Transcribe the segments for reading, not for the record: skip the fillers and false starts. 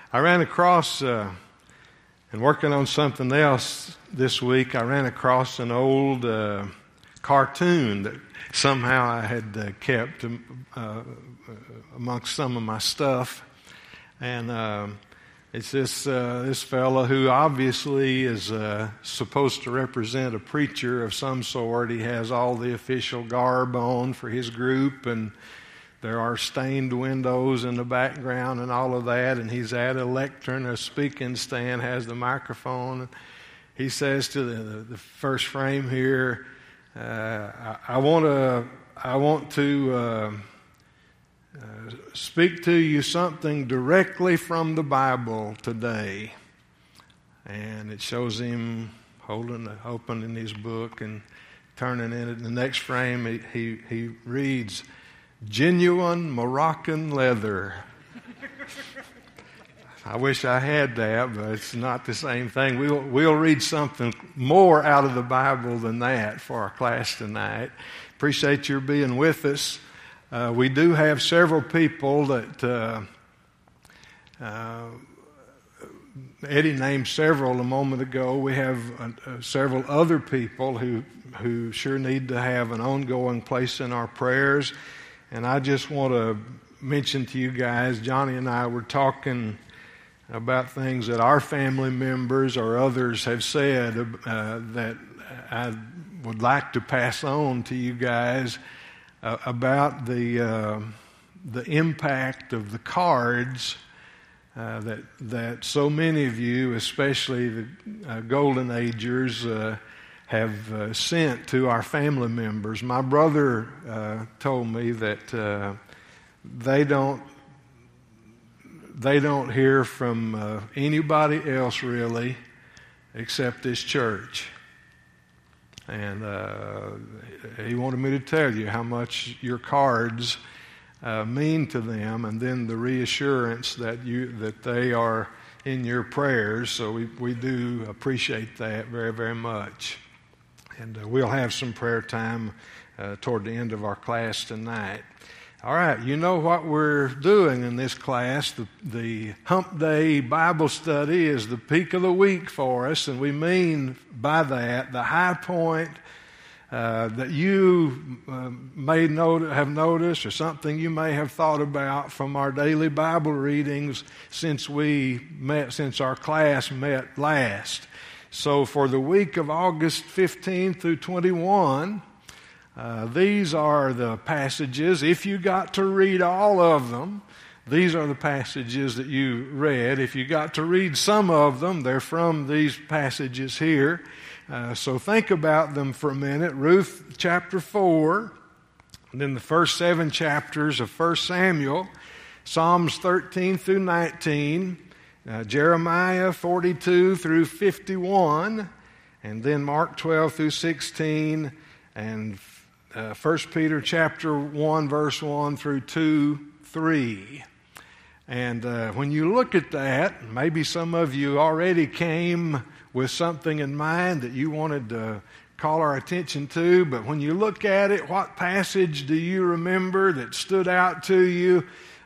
I ran across, and working on something else this week, I ran across an old cartoon that somehow I had kept amongst some of my stuff. And it's this fellow who obviously is supposed to represent a preacher of some sort. He has all the official garb on for his group, and there are stained windows in the background and all of that, and he's at a lectern, a speaking stand, has the microphone. He says to the first frame here, I want to speak to you something directly from the Bible today. And it shows him opening his book and turning in it. In the next frame, he reads, "Genuine Moroccan leather." I wish I had that, but it's not the same thing. We'll read something more out of the Bible than that for our class tonight. Appreciate your being with us. We do have several people that Eddie named several a moment ago. We have several other people who sure need to have an ongoing place in our prayers. And I just want to mention to you guys, Johnny and I were talking about things that our family members or others have said that I would like to pass on to you guys about the impact of the cards that so many of you, especially the Golden Agers, have sent to our family members. My brother told me that they don't hear from anybody else really except this church. And he wanted me to tell you how much your cards mean to them, and then the reassurance that they are in your prayers. So we do appreciate that very, very much. And we'll have some prayer time toward the end of our class tonight. All right, you know what we're doing in this class. The Hump Day Bible study is the peak of the week for us, and we mean by that the high point that you may have noticed, or something you may have thought about from our daily Bible readings since our class met last. So for the week of August 15 through 21, these are the passages. If you got to read all of them, these are the passages that you read. If you got to read some of them, they're from these passages here. So think about them for a minute. Ruth chapter 4, and then the first 7 chapters of 1 Samuel, Psalms 13 through 19, Jeremiah 42 through 51, and then Mark 12 through 16, and 1 Peter chapter 1, verse 1 through 2:3. And when you look at that, maybe some of you already came with something in mind that you wanted to call our attention to, but when you look at it, what passage do you remember that stood out to you?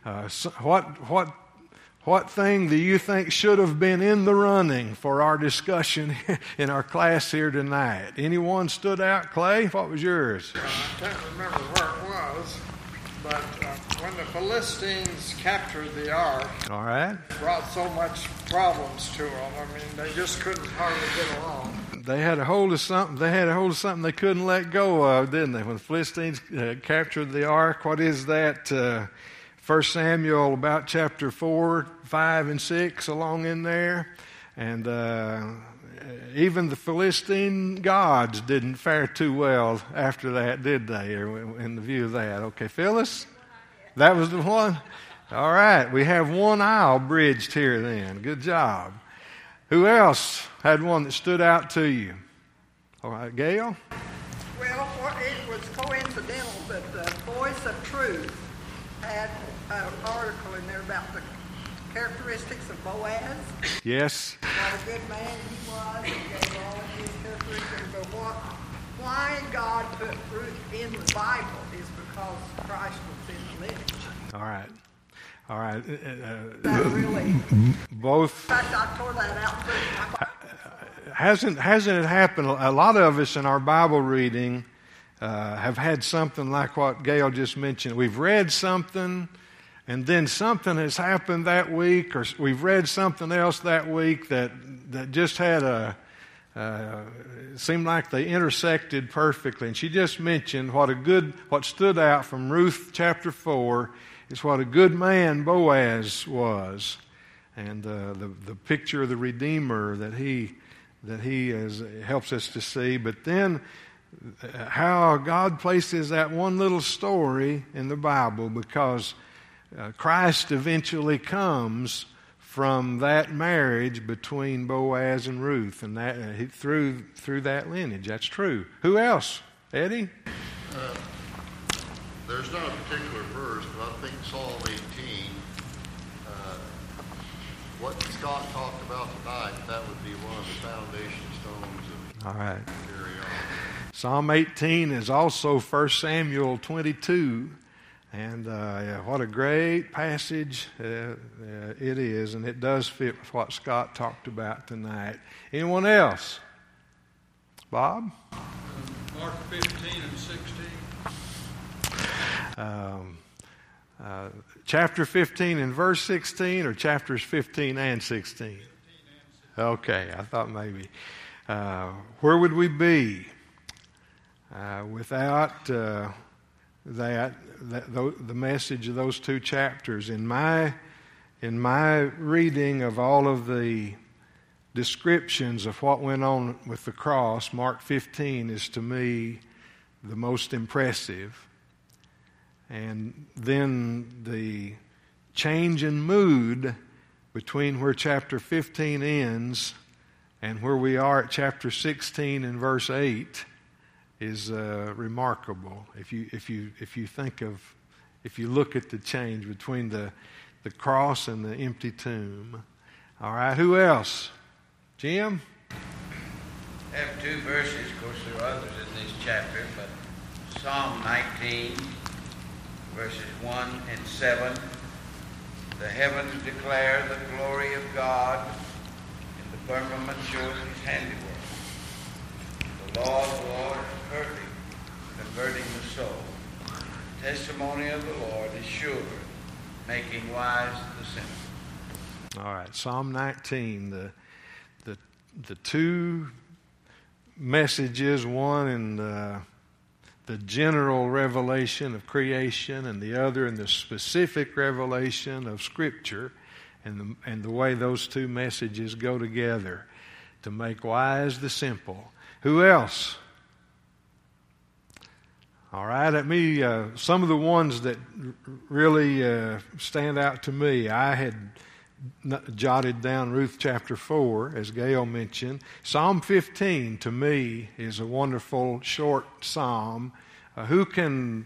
What thing do you think should have been in the running for our discussion in our class here tonight? Anyone stood out? Clay, what was yours? I can't remember where it was, but when the Philistines captured the ark, all right, it brought so much problems to them. I mean, they just couldn't hardly get along. They had a hold of something. They couldn't let go of, didn't they? When the Philistines captured the ark, what is that? 1 Samuel, about chapter 4, 5, and 6 along in there. And even the Philistine gods didn't fare too well after that, did they? Or in the view of that. Okay, Phyllis? That was the one? All right, we have one aisle bridged here then. Good job. Who else had one that stood out to you? All right, Gail? Well, it was coincidental that the Voice of Truth had an article in there about the characteristics of Boaz. Yes. What a good man he was, and gave all of his characteristics. But why God put Ruth in the Bible is because Christ was in the lineage. All right. All right. That really, Both. in fact, I tore that out. Hasn't it happened? A lot of us in our Bible reading have had something like what Gail just mentioned. We've read something, and then something has happened that week, or we've read something else that week that just had it seemed like they intersected perfectly. And she just mentioned what stood out from Ruth chapter 4 is what a good man Boaz was, and the picture of the Redeemer that he helps us to see. But then how God places that one little story in the Bible, because Christ eventually comes from that marriage between Boaz and Ruth, and that through that lineage. That's true. Who else? Eddie? There's not a particular verse, but I think Psalm 18, what Scott talked about tonight, that would be one of the foundation stones of All right. carry on. Psalm 18 is also 1 Samuel 22. And what a great passage it is, and it does fit with what Scott talked about tonight. Anyone else? Bob? Mark 15 and 16. Chapter 15 and verse 16, or chapters 15 and 16? Okay, I thought maybe. Where would we be without the message of those two chapters? In my reading of all of the descriptions of what went on with the cross, Mark 15 is to me the most impressive. And then the change in mood between where chapter 15 ends and where we are at chapter 16 and verse 8 is remarkable. If you look at the change between the cross and the empty tomb. All right, who else? Jim? I have two verses. Of course, there are others in this chapter, but Psalm 19, verses 1 and 7. The heavens declare the glory of God, and the firmament shows his handiwork. The law of the Lord is perfect, converting the soul. The testimony of the Lord is sure, making wise the simple. All right, Psalm 19, the two messages, one in the general revelation of creation, and the other in the specific revelation of Scripture, and the way those two messages go together to make wise the simple. Who else? All right, some of the ones that really stand out to me. I had jotted down Ruth chapter 4, as Gail mentioned. Psalm 15 to me is a wonderful short psalm. Who can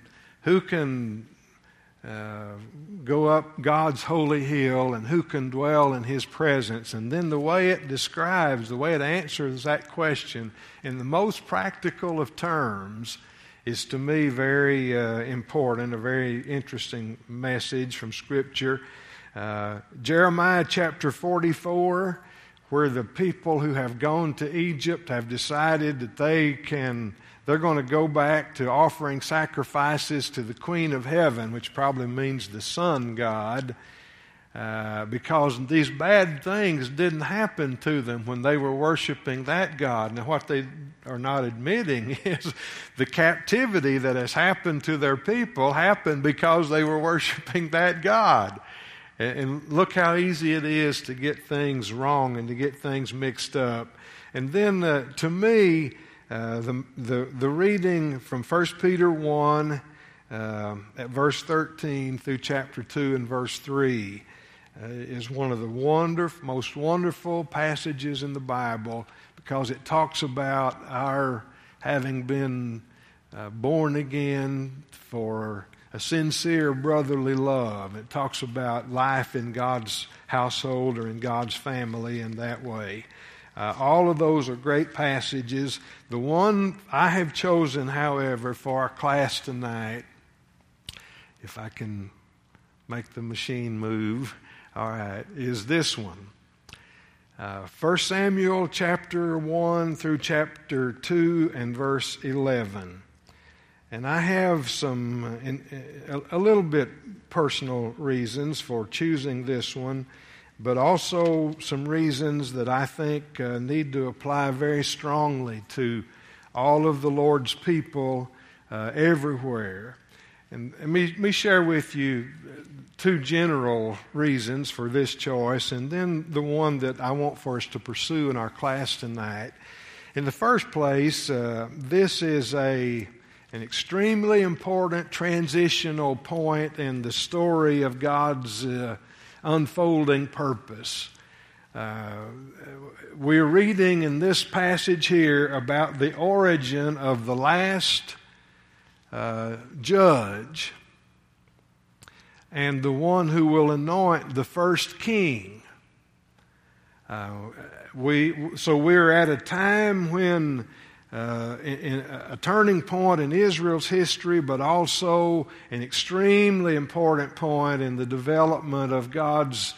go up God's holy hill, and who can dwell in his presence? And then the way it describes, the way it answers that question in the most practical of terms is to me very important, a very interesting message from Scripture. Jeremiah chapter 44, where the people who have gone to Egypt have decided that they're going to go back to offering sacrifices to the Queen of Heaven, which probably means the sun god, because these bad things didn't happen to them when they were worshiping that God. Now, what they are not admitting is the captivity that has happened to their people happened because they were worshiping that God. And look how easy it is to get things wrong and to get things mixed up. And then, to me, the reading from 1 Peter 1 at verse 13 through chapter 2 and verse 3 is one of the most wonderful passages in the Bible, because it talks about our having been born again for a sincere brotherly love. It talks about life in God's household or in God's family in that way. All of those are great passages. The one I have chosen, however, for our class tonight, if I can make the machine move. All right, is this one. 1 Samuel chapter 1 through chapter 2 and verse 11. And I have a little bit personal reasons for choosing this one, but also some reasons that I think need to apply very strongly to all of the Lord's people everywhere. And let me share with you two general reasons for this choice, and then the one that I want for us to pursue in our class tonight. In the first place, this is an extremely important transitional point in the story of God's unfolding purpose. We're reading in this passage here about the origin of the last judge and the one who will anoint the first king. We're at a time when in a turning point in Israel's history, but also an extremely important point in the development of God's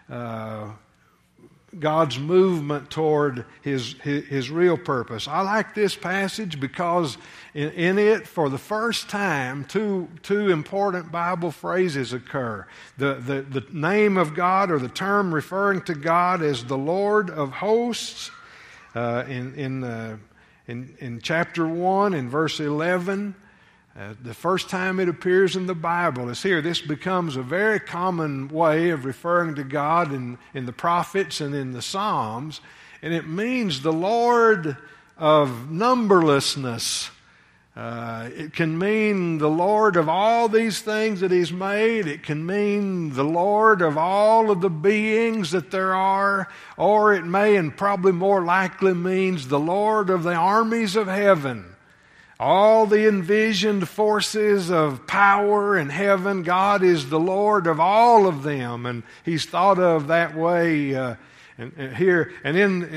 movement toward His real purpose. I like this passage because in it, for the first time, two important Bible phrases occur. The name of God, or the term referring to God as the Lord of hosts, in chapter 1, in verse 11. The first time it appears in the Bible is here. This becomes a very common way of referring to God in the prophets and in the Psalms, and it means the Lord of numberlessness. It can mean the Lord of all these things that He's made. It can mean the Lord of all of the beings that there are, or it may, and probably more likely, means the Lord of the armies of heaven. All the envisioned forces of power in heaven, God is the Lord of all of them, and He's thought of that way here. And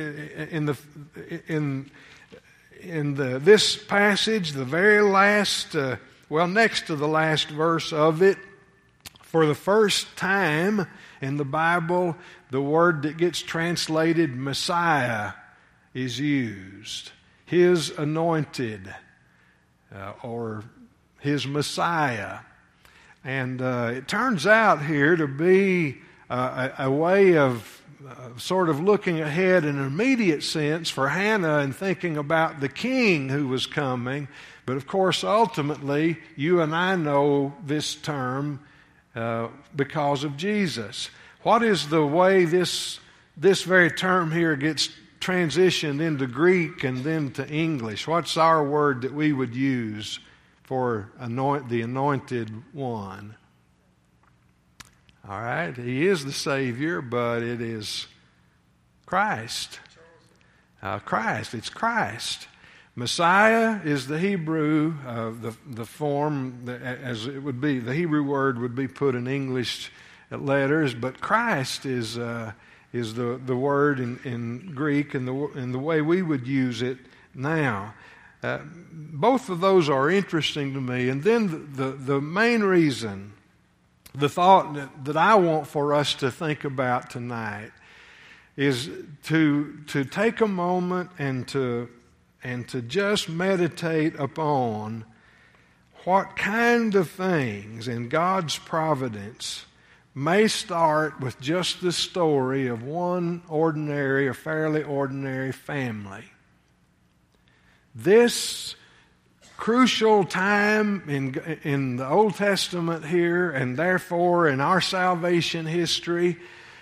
in this passage, the very last, next to the last verse of it, for the first time in the Bible, the word that gets translated Messiah is used. His anointed. Or His Messiah. And it turns out here to be a way of sort of looking ahead in an immediate sense for Hannah and thinking about the king who was coming. But of course, ultimately, you and I know this term because of Jesus. What is the way this very term here gets transitioned into Greek and then to English? What's our word that we would use for the anointed one? All right, He is the Savior, but it is Christ. Christ, it's Christ. Messiah is the Hebrew, the form, as it would be, the Hebrew word would be put in English letters, but Christ is the word in Greek and the way we would use it now. Both of those are interesting to me. And then the main reason, the thought that I want for us to think about tonight is to take a moment and to just meditate upon what kind of things in God's providence may start with just the story of one ordinary or fairly ordinary family. This crucial time in the Old Testament here, and therefore in our salvation history,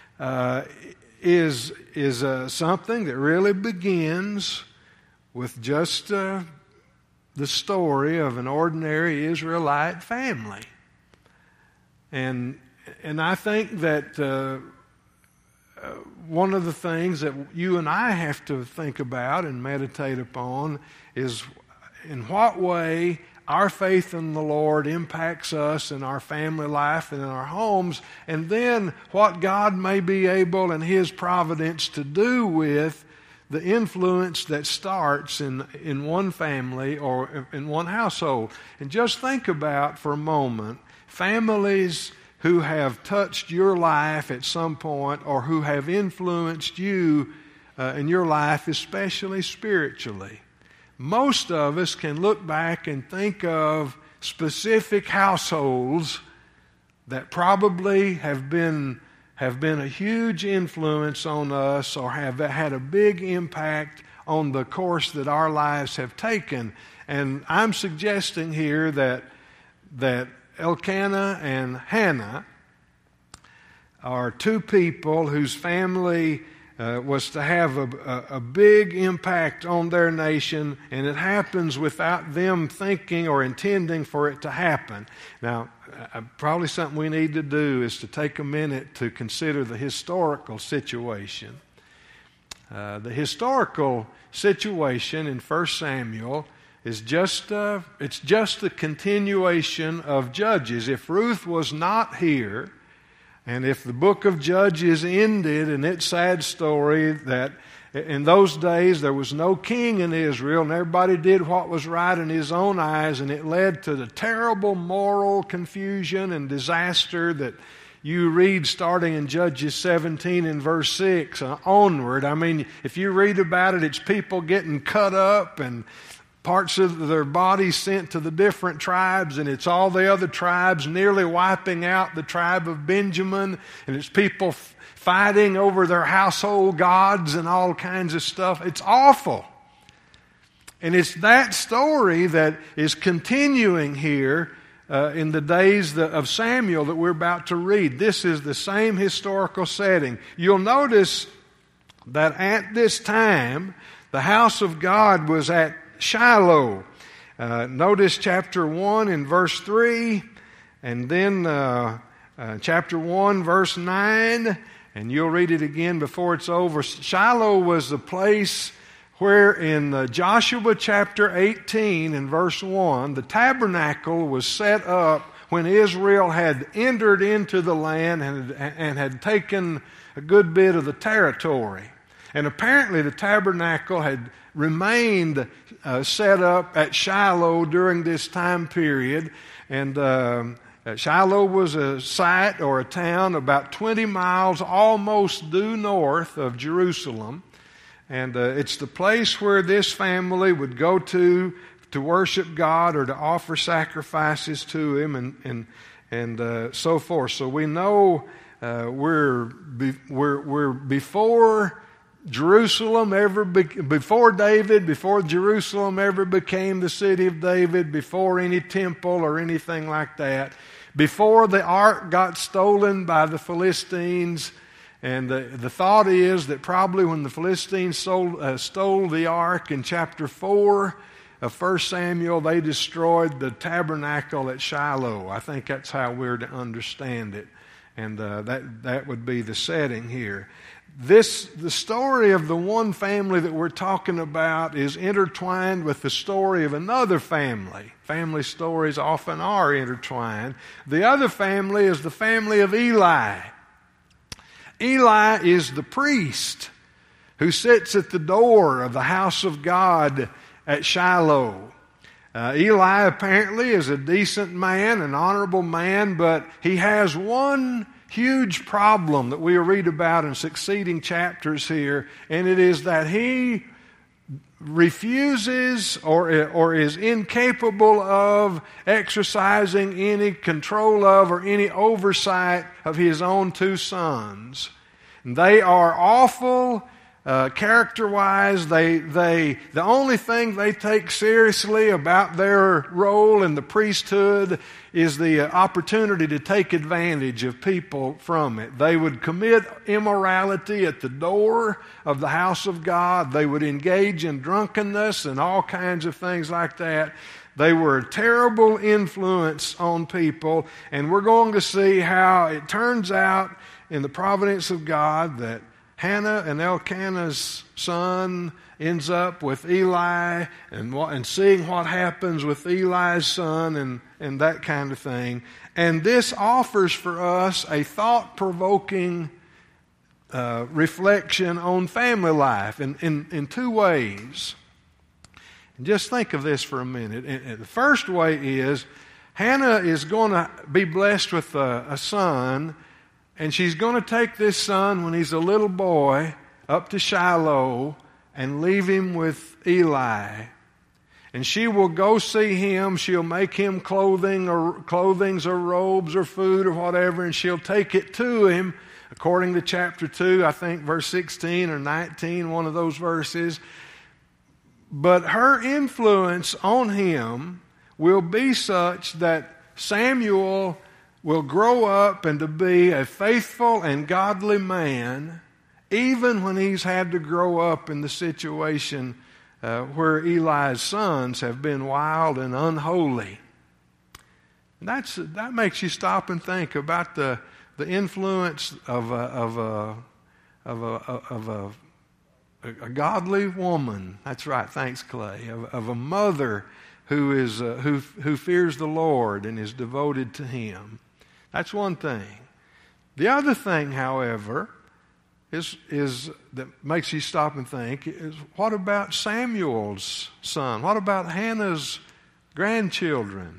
is something that really begins with just the story of an ordinary Israelite family. And I think that one of the things that you and I have to think about and meditate upon is in what way our faith in the Lord impacts us in our family life and in our homes, and then what God may be able in His providence to do with the influence that starts in one family or in one household. And just think about for a moment families who have touched your life at some point or who have influenced you in your life, especially spiritually. Most of us can look back and think of specific households that probably have been a huge influence on us or have had a big impact on the course that our lives have taken. And I'm suggesting here that Elkanah and Hannah are two people whose family was to have a big impact on their nation, and it happens without them thinking or intending for it to happen. Now, probably something we need to do is to take a minute to consider the historical situation. The historical situation in 1 Samuel is just a continuation of Judges. If Ruth was not here, and if the book of Judges ended in its sad story that in those days there was no king in Israel and everybody did what was right in his own eyes, and it led to the terrible moral confusion and disaster that you read starting in Judges 17 and verse 6 onward. I mean, if you read about it, it's people getting cut up and parts of their bodies sent to the different tribes, and it's all the other tribes nearly wiping out the tribe of Benjamin, and it's people fighting over their household gods and all kinds of stuff. It's awful. And it's that story that is continuing here in the days of Samuel that we're about to read. This is the same historical setting. You'll notice that at this time, the house of God was at Shiloh. Notice chapter 1 and verse 3, and then chapter 1 verse 9, and you'll read it again before it's over. Shiloh was the place where in Joshua chapter 18 and verse 1, the tabernacle was set up when Israel had entered into the land and had taken a good bit of the territory. And apparently the tabernacle had remained set up at Shiloh during this time period. And Shiloh was a site or a town about 20 miles almost due north of Jerusalem. And it's the place where this family would go to worship God or to offer sacrifices to Him and so forth. So we know we're before Jerusalem before David, before Jerusalem ever became the city of David, before any temple or anything like that, before the ark got stolen by the Philistines. And the thought is that probably when the Philistines stole the ark in chapter 4 of 1 Samuel, they destroyed the tabernacle at Shiloh. I think that's how we're to understand it. And that would be the setting here. The story of the one family that we're talking about is intertwined with the story of another family. Family stories often are intertwined. The other family is the family of Eli. Eli is the priest who sits at the door of the house of God at Shiloh. Eli apparently is a decent man, an honorable man, but he has one huge problem that we read about in succeeding chapters here, and it is that he refuses or is incapable of exercising any control of or any oversight of his own two sons. They are awful character-wise. The only thing they take seriously about their role in the priesthood is the opportunity to take advantage of people from it. They would commit immorality at the door of the house of God. They would engage in drunkenness and all kinds of things like that. They were a terrible influence on people, and we're going to see how it turns out in the providence of God that Hannah and Elkanah's son ends up with Eli and seeing what happens with Eli's son and that kind of thing. And this offers for us a thought-provoking reflection on family life in two ways. And just think of this for a minute. And the first way is, Hannah is going to be blessed with a son, and she's going to take this son when he's a little boy up to Shiloh and leave him with Eli. And she will go see him. She'll make him clothings or robes or food or whatever, and she'll take it to him, according to chapter 2, I think verse 16 or 19, one of those verses. But her influence on him will be such that Samuel will grow up and to be a faithful and godly man, even when he's had to grow up in the situation where Eli's sons have been wild and unholy. That makes you stop and think about the influence of a godly woman. That's right. Thanks, Clay. Of a mother who fears the Lord and is devoted to Him. That's one thing. The other thing, however, is that makes you stop and think is, what about Samuel's son? What about Hannah's grandchildren?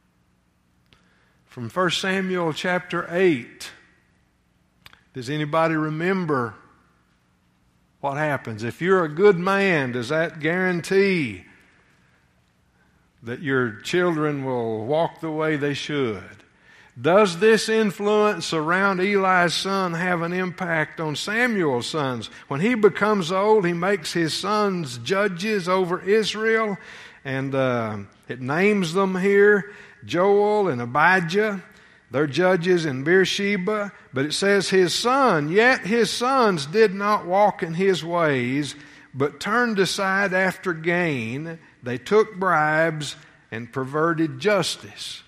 From 1 Samuel chapter 8, does anybody remember what happens? If you're a good man, does that guarantee that your children will walk the way they should? Does this influence around Eli's son have an impact on Samuel's sons? When he becomes old, he makes his sons judges over Israel, and it names them here, Joel and Abijah. They're judges in Beersheba, but it says yet his sons did not walk in his ways, but turned aside after gain. They took bribes and perverted justice.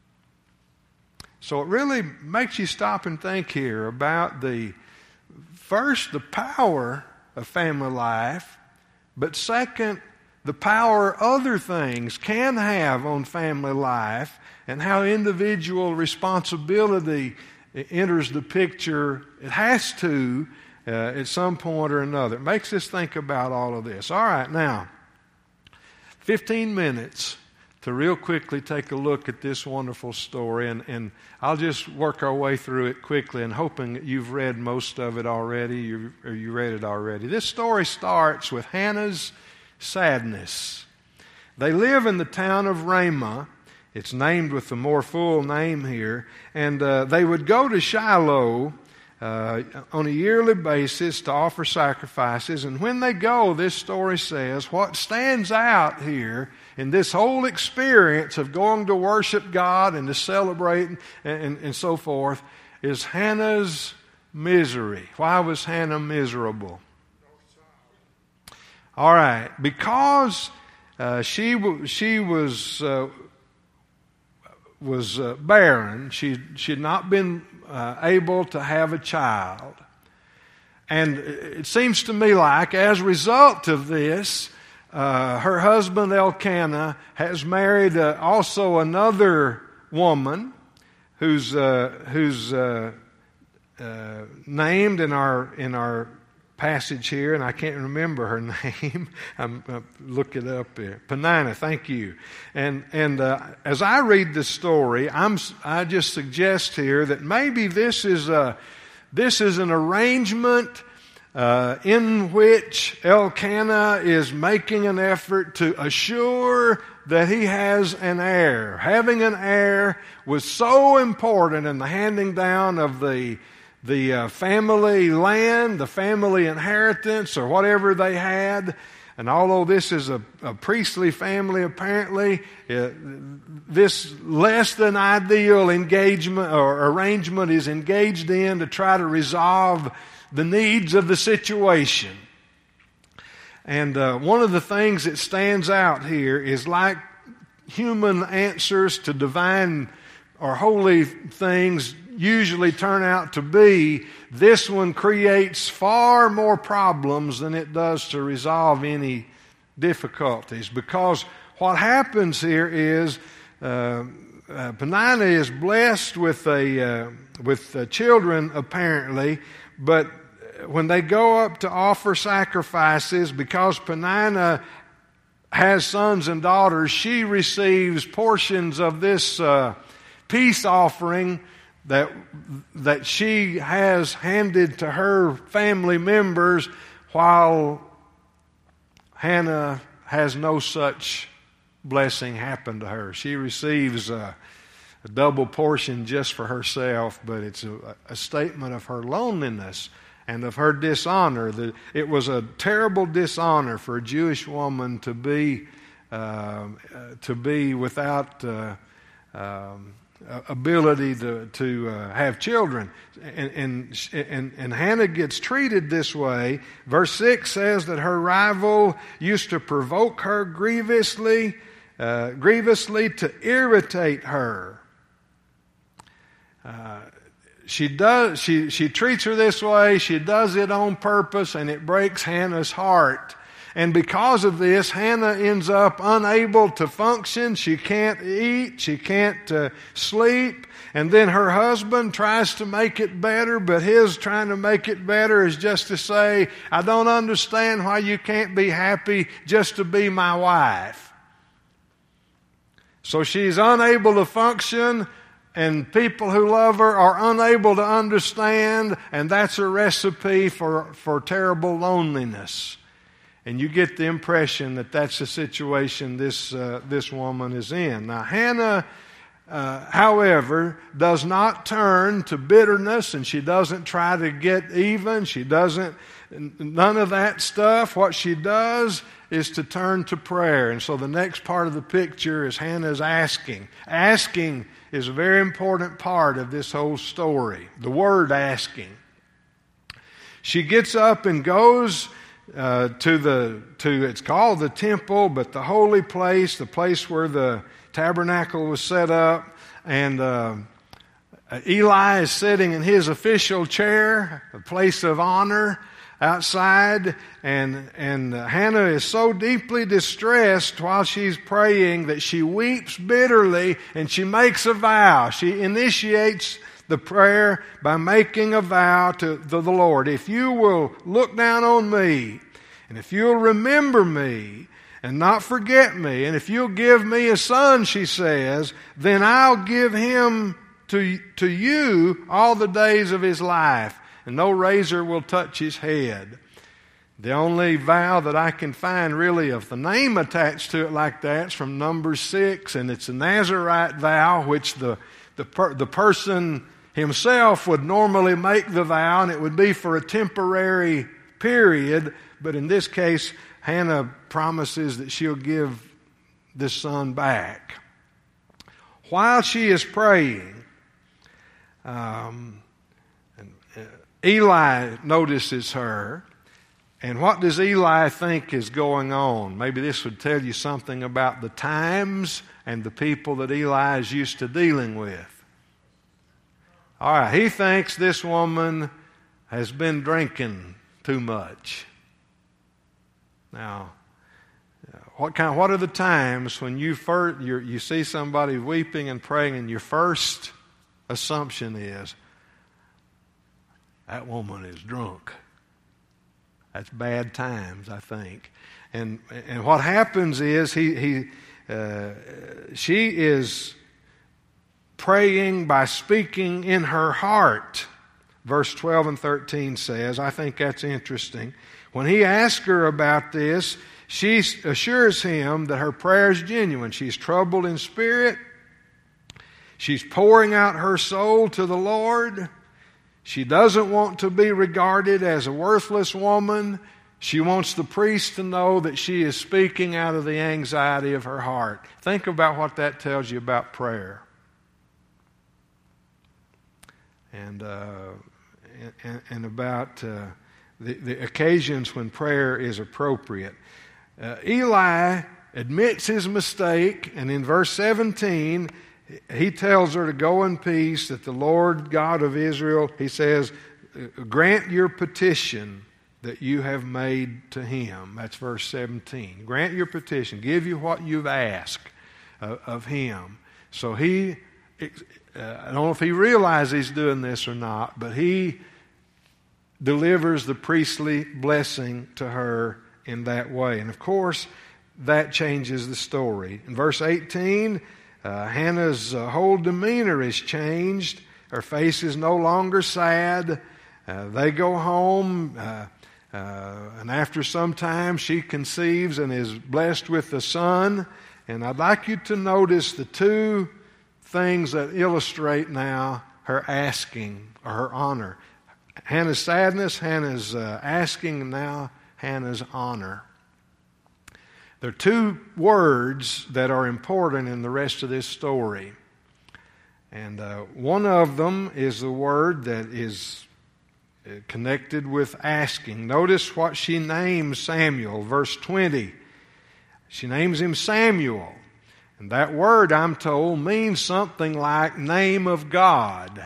So it really makes you stop and think here about the power of family life, but second, the power other things can have on family life and how individual responsibility enters the picture. It has to at some point or another. It makes us think about all of this. All right, now, 15 minutes to real quickly take a look at this wonderful story, and I'll just work our way through it quickly and hoping that you've read most of it already, or you read it already. This story starts with Hannah's sadness. They live in the town of Ramah. It's named with the more full name here, and they would go to Shiloh on a yearly basis to offer sacrifices, and when they go, this story says, what stands out here in this whole experience of going to worship God and to celebrate and so forth is Hannah's misery. Why was Hannah miserable? All right, because she was barren. She had not been able to have a child. And it seems to me like, as a result of this, her husband Elkanah has married also another woman who's named in our passage here, and I can't remember her name. Look it up here. Peninnah, thank you. And as I read the story, I just suggest here that maybe this is an arrangement in which Elkanah is making an effort to assure that he has an heir. Having an heir was so important in the handing down of the family land, the family inheritance, or whatever they had. And although this is a priestly family, apparently, this less than ideal engagement or arrangement is engaged in to try to resolve the needs of the situation. And one of the things that stands out here is, like human answers to divine or holy things usually turn out to be, this one creates far more problems than it does to resolve any difficulties. Because what happens here is Peninnah is blessed with children, apparently, but when they go up to offer sacrifices, because Peninnah has sons and daughters, she receives portions of this peace offering that she has handed to her family members, while Hannah has no such blessing happen to her. She receives a double portion just for herself, but it's a statement of her loneliness and of her dishonor. It was a terrible dishonor for a Jewish woman to be without ability to have children, and Hannah gets treated this way. Verse 6 says that her rival used to provoke her grievously to irritate her. She treats her this way. She does it on purpose, and it breaks Hannah's heart. And because of this, Hannah ends up unable to function. She can't eat. She can't sleep. And then her husband tries to make it better, but his trying to make it better is just to say, I don't understand why you can't be happy just to be my wife. So she's unable to function, and people who love her are unable to understand, and that's a recipe for terrible loneliness. And you get the impression that that's the situation this woman is in. Now, Hannah, however, does not turn to bitterness, and she doesn't try to get even. She doesn't, none of that stuff. What she does is to turn to prayer. And so the next part of the picture is Hannah's asking. Asking is a very important part of this whole story. The word asking. She gets up and goes to it's called the temple, but the holy place, the place where the tabernacle was set up, and Eli is sitting in his official chair, a place of honor outside, and Hannah is so deeply distressed while she's praying that she weeps bitterly, and she makes a vow. She initiates the prayer by making a vow to the Lord. If you will look down on me, and if you'll remember me, and not forget me, and if you'll give me a son, she says, then I'll give him to you all the days of his life, and no razor will touch his head. The only vow that I can find really of the name attached to it like that is from Numbers 6, and it's a Nazirite vow, which the person himself would normally make the vow, and it would be for a temporary period. But in this case, Hannah promises that she'll give this son back. While she is praying, Eli notices her. And what does Eli think is going on? Maybe this would tell you something about the times and the people that Eli is used to dealing with. All right, he thinks this woman has been drinking too much. Now, what are the times when you see somebody weeping and praying, and your first assumption is, that woman is drunk? That's bad times, I think. And what happens is she is praying by speaking in her heart. Verse 12 and 13 says, I think that's interesting. When he asks her about this, she assures him that her prayer is genuine. She's troubled in spirit. She's pouring out her soul to the Lord. She doesn't want to be regarded as a worthless woman. She wants the priest to know that she is speaking out of the anxiety of her heart. Think about what that tells you about prayer. And about the occasions when prayer is appropriate. Eli admits his mistake, and in verse 17, he tells her to go in peace, that the Lord God of Israel, he says, grant your petition that you have made to him. That's verse 17. Grant your petition. Give you what you've asked of him. So I don't know if he realizes he's doing this or not, but he delivers the priestly blessing to her in that way. And of course, that changes the story. In verse 18, Hannah's whole demeanor is changed. Her face is no longer sad. They go home, and after some time she conceives and is blessed with a son. And I'd like you to notice the two things that illustrate now her asking or her honor. Hannah's sadness, Hannah's asking, and now Hannah's honor. There are two words that are important in the rest of this story. And one of them is the word that is connected with asking. Notice what she names Samuel, verse 20. She names him Samuel. And that word, I'm told, means something like name of God.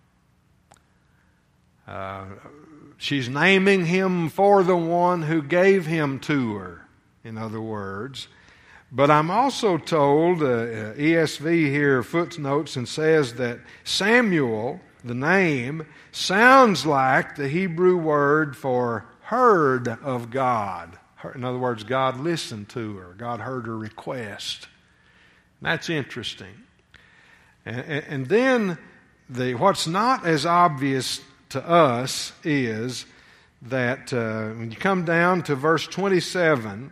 She's naming him for the one who gave him to her, in other words. But I'm also told, ESV here footnotes and says that Samuel, the name, sounds like the Hebrew word for heard of God. In other words, God listened to her. God heard her request. That's interesting. And then what's not as obvious to us is that when you come down to verse 27,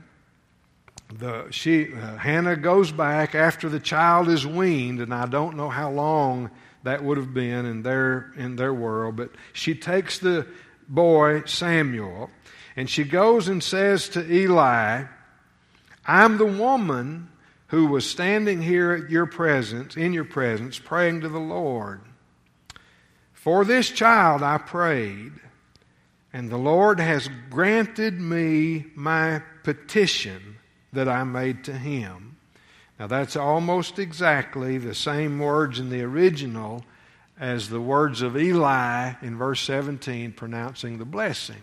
Hannah goes back after the child is weaned, and I don't know how long that would have been in their world, but she takes the boy Samuel, and she goes and says to Eli, I'm the woman who was standing here in your presence, praying to the Lord. For this child I prayed, and the Lord has granted me my petition that I made to him. Now that's almost exactly the same words in the original as the words of Eli in verse 17 pronouncing the blessing.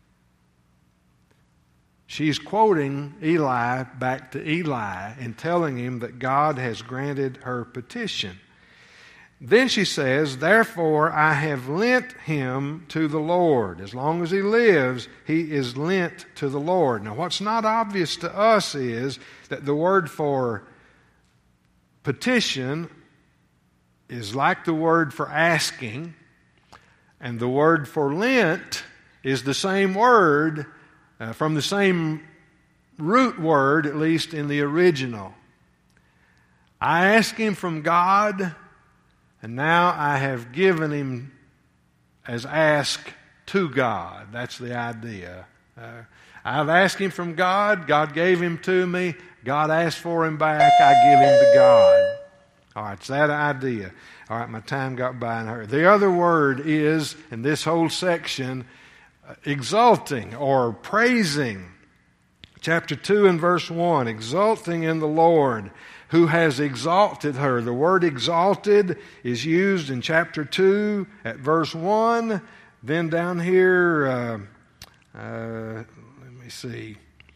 She's quoting Eli back to Eli and telling him that God has granted her petition. Then she says, therefore I have lent him to the Lord. As long as he lives, he is lent to the Lord. Now what's not obvious to us is that the word for petition is like the word for asking, and the word for lent is the same word from the same root word, at least in the original. I asked him from God, and now I have given him as ask to God. That's the idea. I've asked him from God. God gave him to me. God asked for him back. I give him to God. All right, it's that idea. All right, my time got by in a hurry. The other word is, in this whole section, exulting or praising. Chapter 2 and verse 1, exulting in the Lord, who has exalted her. The word exalted is used in chapter 2 at verse 1. Then down here, let me see.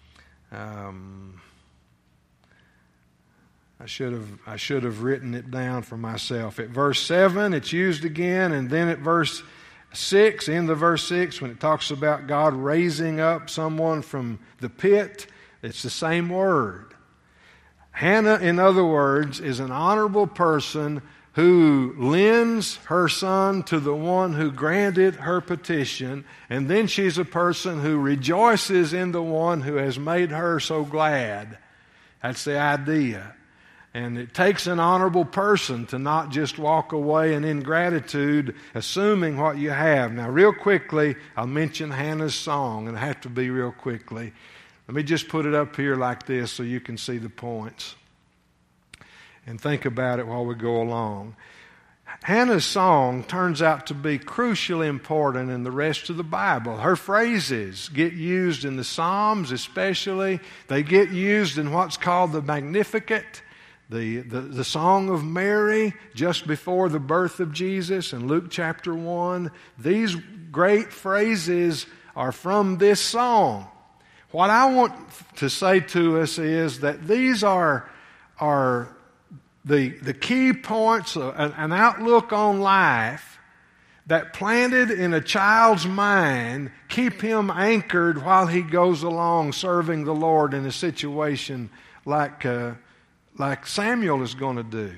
I should have written it down for myself. At verse 7, it's used again, and then at verse 6, in the verse 6, when it talks about God raising up someone from the pit, it's the same word. Hannah, in other words, is an honorable person who lends her son to the one who granted her petition, and then she's a person who rejoices in the one who has made her so glad. That's the idea. And it takes an honorable person to not just walk away in ingratitude, assuming what you have. Now, real quickly, I'll mention Hannah's song, and I have to be real quickly. Let me just put it up here like this so you can see the points. And think about it while we go along. Hannah's song turns out to be crucially important in the rest of the Bible. Her phrases get used in the Psalms especially. They get used in what's called the Magnificat, the Song of Mary just before the birth of Jesus in Luke chapter 1. These great phrases are from this song. What I want to say to us is that these are the key points, an outlook on life that planted in a child's mind keep him anchored while he goes along serving the Lord in a situation like Samuel is going to do.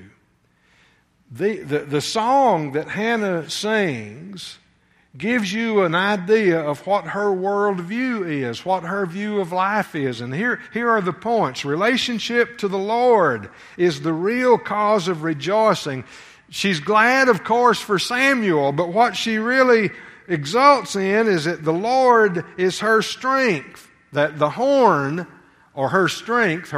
The song that Hannah sings gives you an idea of what her worldview is, what her view of life is. And here are the points. Relationship to the Lord is the real cause of rejoicing. She's glad, of course, for Samuel, but what she really exults in is that the Lord is her strength, that the horn, or her strength,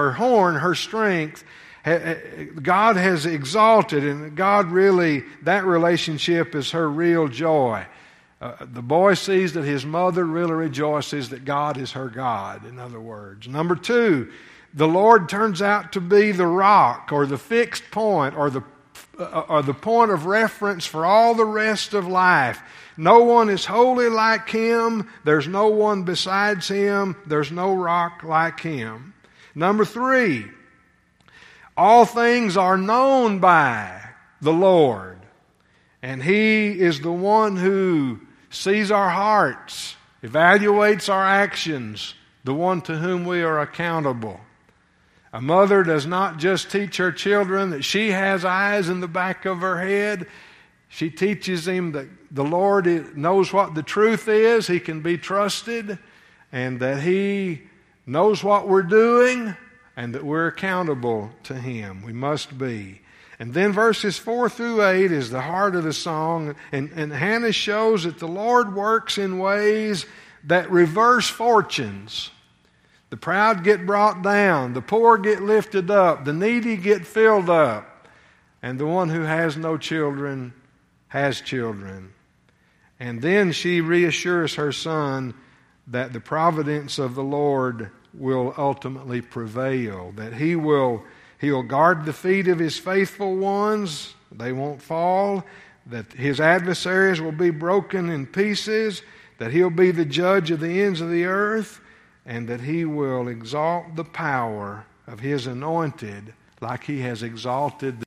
God has exalted, and God really, that relationship is her real joy. The boy sees that his mother really rejoices that God is her God, in other words. Number two, the Lord turns out to be the rock or the fixed point or the point of reference for all the rest of life. No one is holy like Him. There's no one besides Him. There's no rock like Him. Number three, all things are known by the Lord. And He is the one who sees our hearts, evaluates our actions, the one to whom we are accountable. A mother does not just teach her children that she has eyes in the back of her head. She teaches them that the Lord knows what the truth is, He can be trusted, and that He knows what we're doing, and that we're accountable to Him. We must be. And then verses 4 through 8 is the heart of the song. And Hannah shows that the Lord works in ways that reverse fortunes. The proud get brought down. The poor get lifted up. The needy get filled up. And the one who has no children has children. And then she reassures her son that the providence of the Lord will ultimately prevail. That He'll guard the feet of His faithful ones. They won't fall. That His adversaries will be broken in pieces. That He'll be the judge of the ends of the earth. And that He will exalt the power of His anointed like He has exalted the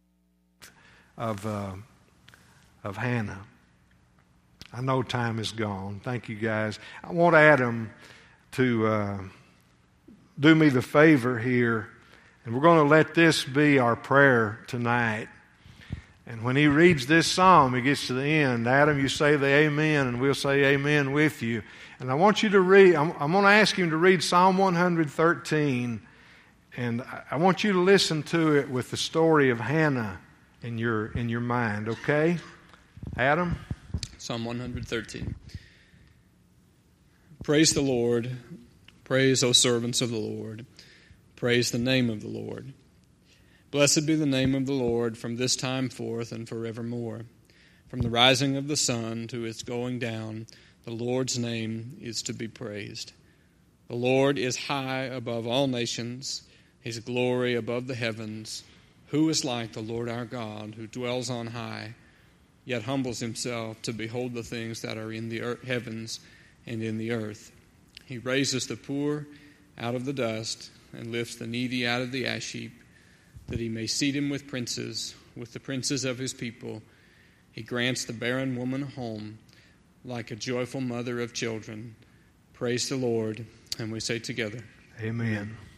of Hannah. I know time is gone. Thank you, guys. I want Adam to do me the favor here. And we're going to let this be our prayer tonight. And when he reads this psalm, he gets to the end. Adam, you say the amen, and we'll say amen with you. And I want you to read, I'm going to ask him to read Psalm 113. And I want you to listen to it with the story of Hannah in your mind, okay? Adam? Psalm 113. Praise the Lord. Praise, O servants of the Lord. Praise the name of the Lord. Blessed be the name of the Lord from this time forth and forevermore. From the rising of the sun to its going down, the Lord's name is to be praised. The Lord is high above all nations, His glory above the heavens. Who is like the Lord our God, who dwells on high, yet humbles Himself to behold the things that are in the heavens and in the earth? He raises the poor out of the dust and lifts the needy out of the ash heap, that He may seat him with the princes of His people. He grants the barren woman a home, like a joyful mother of children. Praise the Lord. And we say together, Amen.